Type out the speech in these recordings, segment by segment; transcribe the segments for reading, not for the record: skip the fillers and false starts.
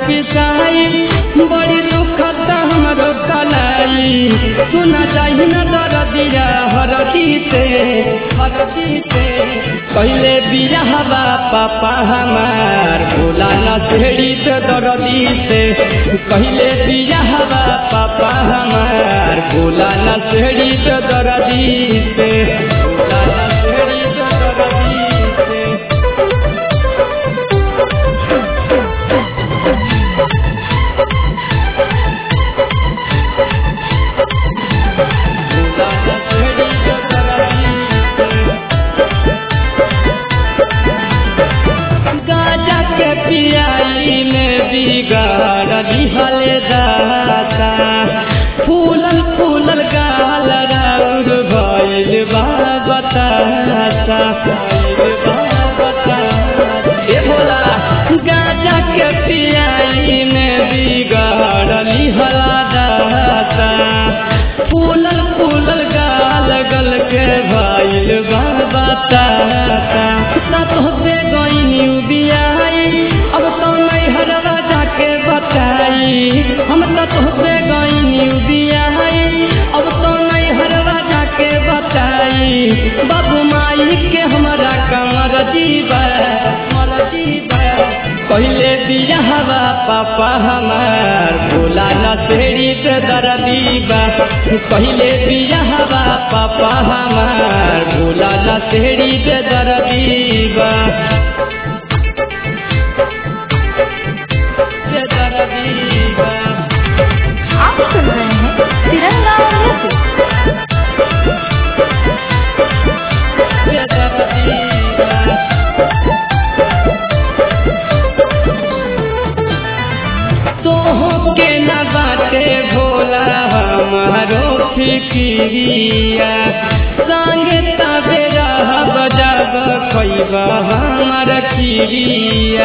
पिसाई बड़ी दुखद हमरो कलाई सुना चाहिए न दरदिया हरदी से पहले बियाहवा पापा हमार भोला न सेड़ी से दरदी से पहले बियाहवा पापा हमार भोला न सेड़ी से दरदी से पियाई में बिगाड़ दिहले दाता फूलल फूलल गाल राउर भइल बा बताता ए भोला गाजा के पियाई में बिगाड़ दिहला दाता फूलल फूलल गाल गल के भइल बा बताता तोहसे गइनी बियाई अब तो नहीं हरवा जाके बताई हम तो तोहसे गइनी बियाई अब तो नहीं हरवा जाके बताई बाबू माई के हमारा कमर जीवा पहले बियाहवा पापा हमार भोला न सेड़ी से दरदीबा पहले बियाहवा पापा हमार भोला न सेड़ी से दरदीबा आप सुन रहे हैं तिरंगा तोह के न बाटे भोला हमारो फिकिरिया संगे तबेरा बजाब खैबा हमार खिरिया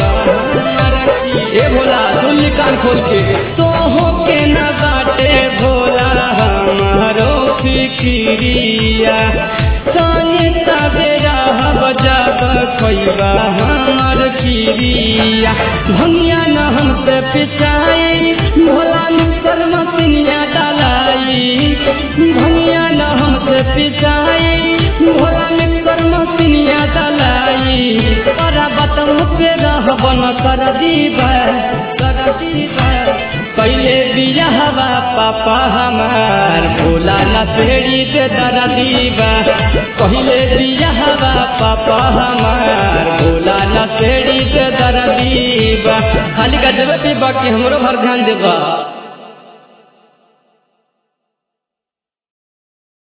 ए भोला सुन कान खोल के तोह के न बाटे भोला हमारो फिकिरिया संगे तबेरा बजाब खैबा हमार खिरिया भंगिया न हमसे पिछाई भोला मिसल मसिनिया डालाई भंगिया न हमसे पिछाई भोला मिसल मसिनिया डालाई तोरा बतम पे रहबन कर दीबा पहले बियाहवा पापा हमार भोला न सेड़ी से दरदीबा पहले बियाहवा पापा हमार भोला न सेड़ी से दरदीबा खाली का देवे पीबा कि हमरो भर ध्यान देबा।